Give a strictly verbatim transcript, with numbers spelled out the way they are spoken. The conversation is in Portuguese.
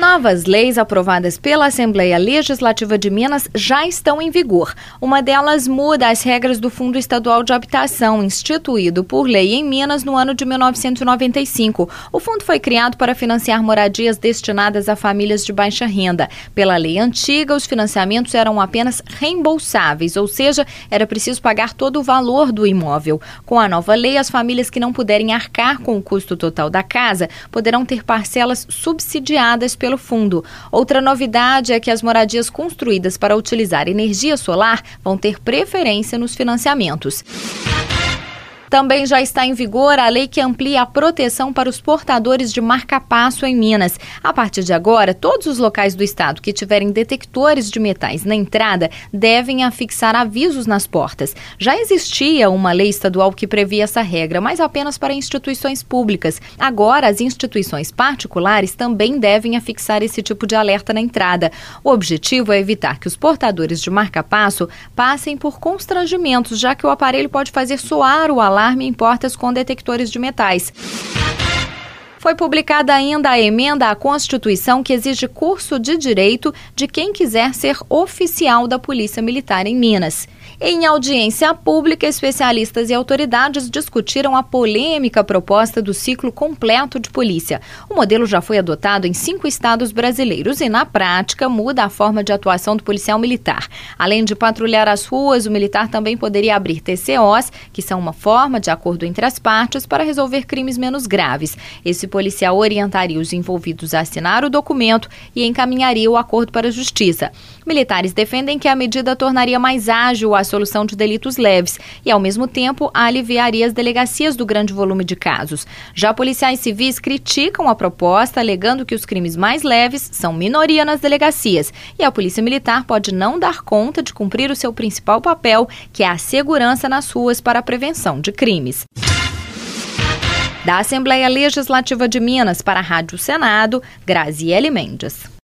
Novas leis aprovadas pela Assembleia Legislativa de Minas já estão em vigor. Uma delas muda as regras do Fundo Estadual de Habitação, instituído por lei em Minas no ano de mil novecentos e noventa e cinco. O fundo foi criado para financiar moradias destinadas a famílias de baixa renda. Pela lei antiga, os financiamentos eram apenas reembolsáveis, ou seja, era preciso pagar todo o valor do imóvel. Com a nova lei, as famílias que não puderem arcar com o custo total da casa poderão ter parcelas subsidiadas pelo pelo fundo. Outra novidade é que as moradias construídas para utilizar energia solar vão ter preferência nos financiamentos. Também já está em vigor a lei que amplia a proteção para os portadores de marca-passo em Minas. A partir de agora, todos os locais do estado que tiverem detectores de metais na entrada devem afixar avisos nas portas. Já existia uma lei estadual que previa essa regra, mas apenas para instituições públicas. Agora, as instituições particulares também devem afixar esse tipo de alerta na entrada. O objetivo é evitar que os portadores de marca-passo passem por constrangimentos, já que o aparelho pode fazer soar o alarme em portas com detectores de metais. Foi publicada ainda a emenda à Constituição que exige curso de direito de quem quiser ser oficial da Polícia Militar em Minas. Em audiência pública, especialistas e autoridades discutiram a polêmica proposta do ciclo completo de polícia. O modelo já foi adotado em cinco estados brasileiros e, na prática, muda a forma de atuação do policial militar. Além de patrulhar as ruas, o militar também poderia abrir T C Os, que são uma forma de acordo entre as partes para resolver crimes menos graves. Esse policial orientaria os envolvidos a assinar o documento e encaminharia o acordo para a justiça. Militares defendem que a medida tornaria mais ágil a solução de delitos leves e, ao mesmo tempo, aliviaria as delegacias do grande volume de casos. Já policiais civis criticam a proposta, alegando que os crimes mais leves são minoria nas delegacias e a Polícia Militar pode não dar conta de cumprir o seu principal papel, que é a segurança nas ruas para a prevenção de crimes. Da Assembleia Legislativa de Minas para a Rádio Senado, Graziele Mendes.